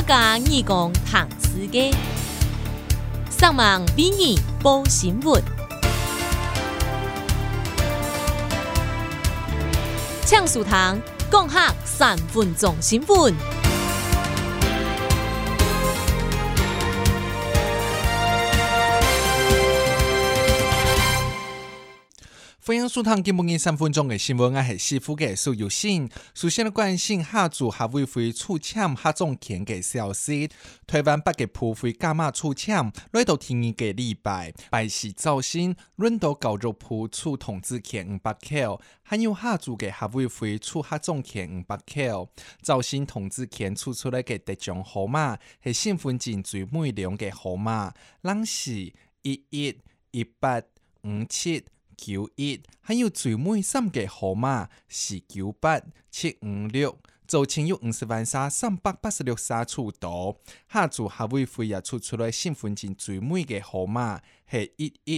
家义工谈世界，上网为你报新闻，抢书堂讲客3分钟新闻。 欢迎收听今晡日3分鐘嘅新聞，我係師傅嘅蘇耀先。首先嚟關心下注客委會促簽客種權嘅消息。台灣北嘅普惠加碼促簽，來到第二個禮拜，拜四早先輪到高肉鋪促統治權500口，還有下注嘅客委會促客種權500口。早先統治權促出來嘅得獎號碼係身份證最美亮嘅號碼，啷是11、18、57。91，還有最尾3個號碼是98、756，造成有50萬沙386沙出多。下注客委會也出來身份證最尾嘅號碼係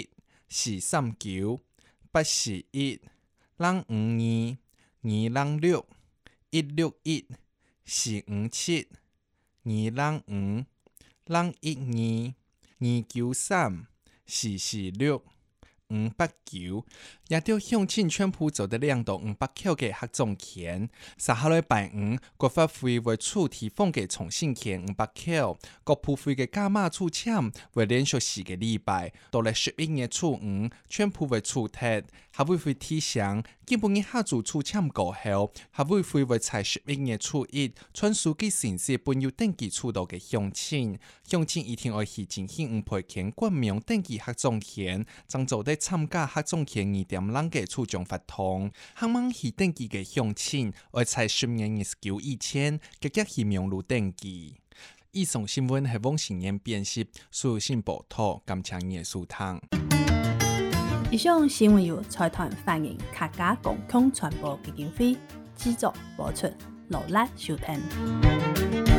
11、439、841、252、266、161、457、205、212、293、446。589，也到向前全部做得2到500口嘅客種權。接下來拜五，國發會為處提供嘅重新權500口，國普會嘅加碼促簽會連續4個禮拜，到嚟11月初5，全部會出貼。客委會提醒，基本嘅下注促簽過後，客委會會在11月初1傳輸給城市本有登記處到嘅鄉親，鄉親一定要去進行5倍權冠名登記客種權，將做得參加客種權2.0嘅處長發通，肯望去登記嘅鄉親，會在10月29以前，直接去名錄登記。以上新聞係汪成燕編輯，蘇信報道，感謝你嘅收聽。 以上新聞由財團反映客家共同傳播基金會製作播出，勞力收聽。